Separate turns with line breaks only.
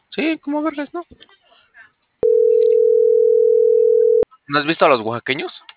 Sí, ¿cómo vergas, no? ¿No has visto a los oaxaqueños?